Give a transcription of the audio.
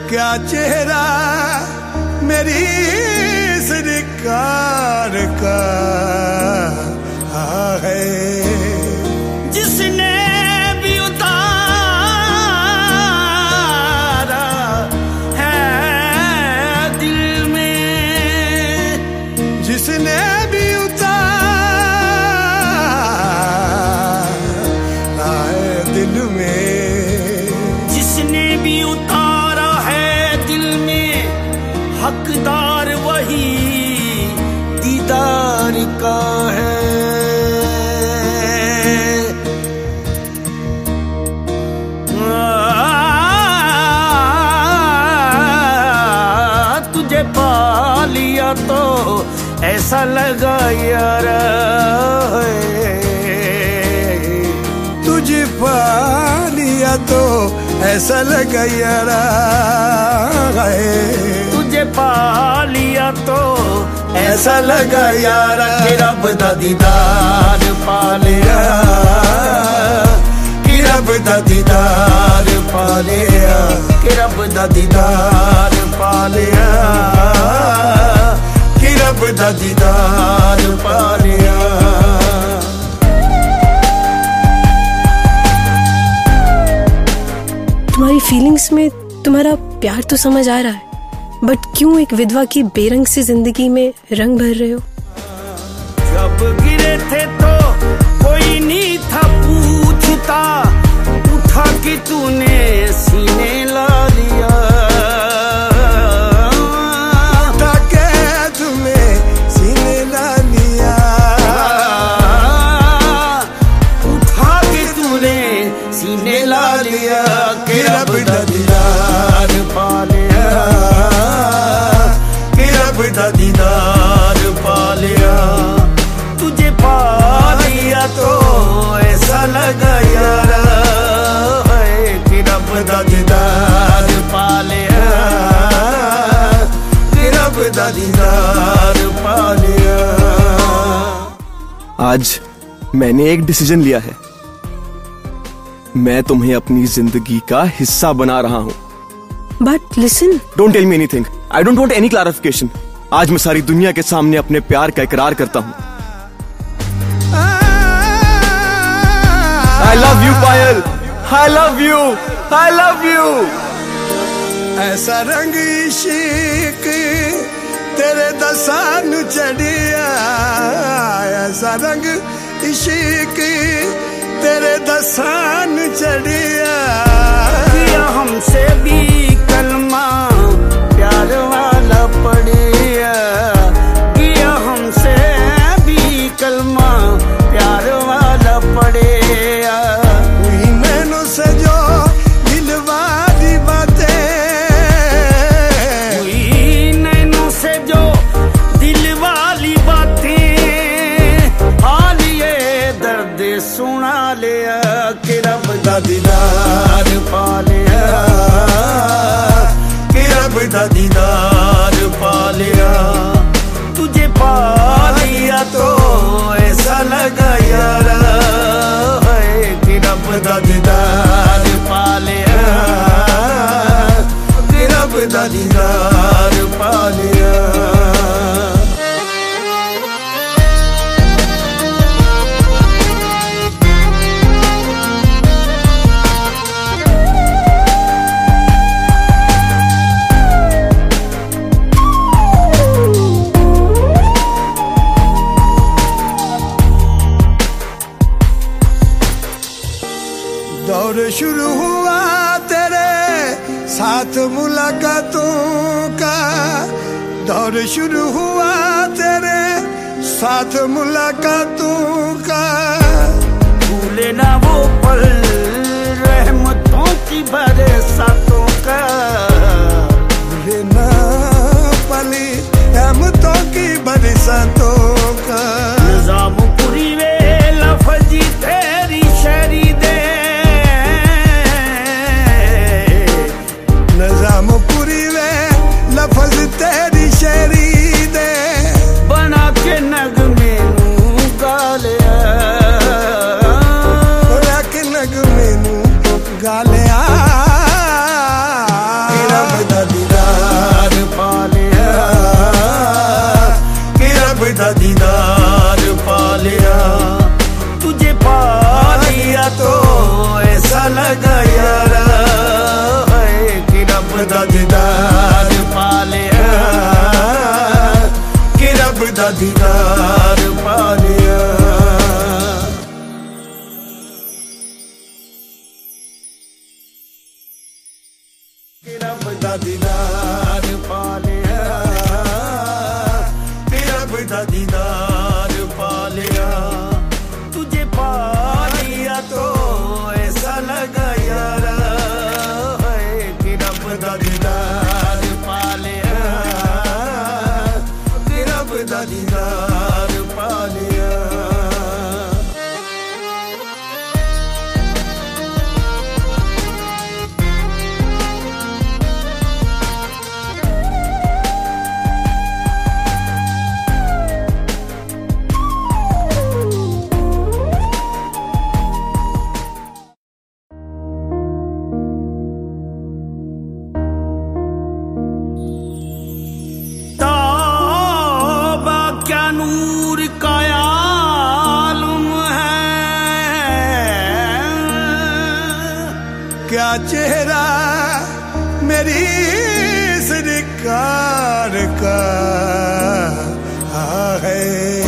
क्या चेहरा मेरी सरकार का है, जिसने भी उतारा है दिल में, जिसने भी उतारा है दिल में, जिसने भी उतारा है दिल में, हकदार वही दीदार का है। तुझे पा लिया तो ऐसा लगा यार, तुझे पा लिया तो ऐसा लगा यार, तुझे पा लिया तो ऐसा लगा यार कि रब दा दीदार पा लिया, कि रब दा दीदार पा लिया, कि रब दा दीदार पा लिया, कि रब दा दीदार पा लिया। तुम्हारी फीलिंग्स में तुम्हारा प्यार तो समझ आ रहा है, बट क्यों एक विधवा की बेरंग सी जिंदगी में रंग भर रहे हो? जब गिरे थे तो कोई नहीं था पूछता, उठा के तूने सीने ला लिया, उठा के तुम्हें सीने ला लिया, उठा के तूने सीने ला लिया, कि रब दा दीदार पा लिया, कि रब दा दीदार पा लिया। तुझे पा लिया तो ऐसा लगा यार, कि रब दा दीदार पा लिया, कि रब दा दीदार पा लिया। आज मैंने एक डिसीजन लिया है, मैं तुम्हें अपनी जिंदगी का हिस्सा बना रहा हूं। But listen, don't tell me anything, I don't want any clarification. आज मैं सारी दुनिया के सामने अपने प्यार का इकरार करता हूं। I love you Payal, I love you, I love you। ऐसा रंग इश्क तेरे दसान चढ़िया, ऐसा रंग इश्क तेरे दसान चढ़िया, किया हमसे भी कलमा प्यार वाला पढ़िया, किया हमसे भी कलमा प्यार वाला पढ़िया। हुई नैनों से जो दिल वाली बातें, हुई नैनों से जो दिल वाली बातें, हाल ये दर्द सुना लिया, कि रब दा दीदार पा लिया, कि रब दा दीदार पा लिया। तुझे पा लिया तो ऐसा लगा यार, कि रब दा दीदार पा लिया, कि रब दा दीदार पा लिया। दौर शुरू हुआ तेरे साथ मुलाकातों का, दौर शुरू हुआ तेरे साथ मुलाकातों का, भूले ना वो पल रहमतों की बरसातों का, भूले ना पल रहमतों की बरसातों का। निजाम पूरी वे लफजी तेरी शरी दे, निजाम पूरी वे लफज तेरी शरी दे, बना के नगमे नू गा लिया, बना के नगमे नू गा लिया, कि रब दा दा दीदार पा लिया, कि रब दा दीदार पा लिया। कि रब दा दीदार पा लिया, कि रब दा दीदार पा लिया। तुझे पा लिया तो ऐसा लगा यारा, कि रब दा दीदार पा लिया, कि रब दा दीदार पा लिया। नूर का आलम है, क्या चेहरा मेरी सरकार का है।